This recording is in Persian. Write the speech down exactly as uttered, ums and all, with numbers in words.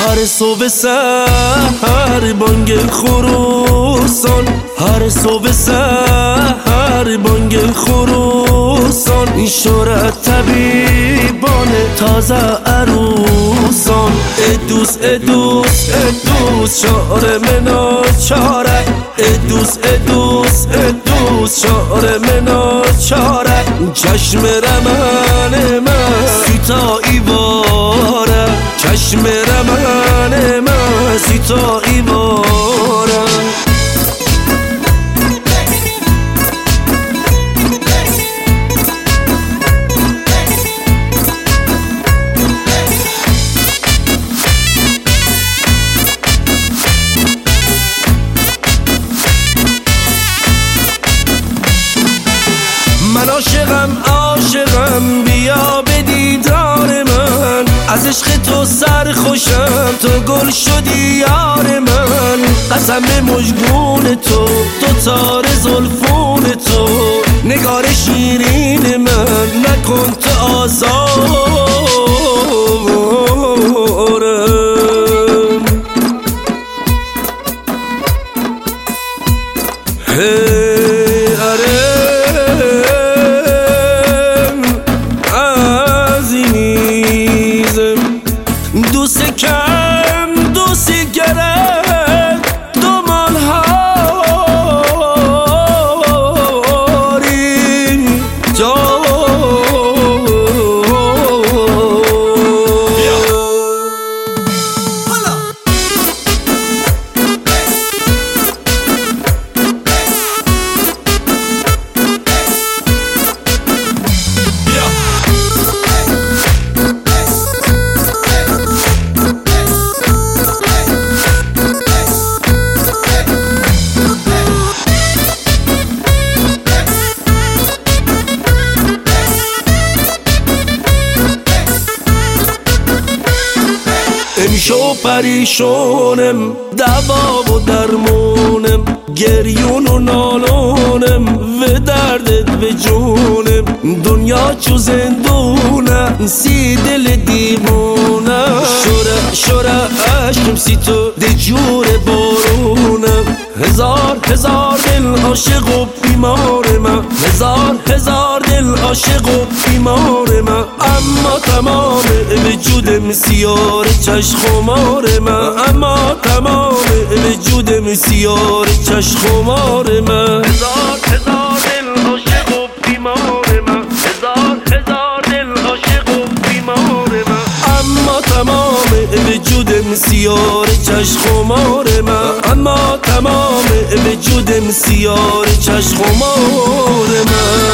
هر صبح سحر بانگ خروسان، هر صبح سحر بانگ خروسان، این شورت طبیبان تازه عروسان. ادوس ادوس ادوس شعر منا چاره، ادوس ادوس ادوس شعر منا چاره، چشم رمن من سیتا ایواره، چشم رمن من سیتا ایواره. من عاشقم عاشقم بیا به دیدار من، از عشق تو سرخوشم تو گل شدی یار من. قسم به مژگون تو دوتار زلفون تو، نگار شیرین من نکن تو آزارم. هی اره دوست کم دوست گرم دومان هاری جا امشو پریشونم دوا و درمونم، گریون و نالونم و دردت به جونم. دنیا چو زندونه سی دل دیوونه، شوره شوره عشقم سی تو ده جور بارونم. هزار هزار دل عاشق و بیمار من، هزار هزار دل عاشق و بیمار من، اما تمام وجودم سیاه چشم خمار من، اما تمام وجودم سیاه چشم خمار من. هزار هزار دل عاشق و بیمار من، هزار هزار دل عاشق و بیمار من، اما تمام وجودم سیاه چشم خمار من، اما تمام وجودم سیاه چشم خمار من.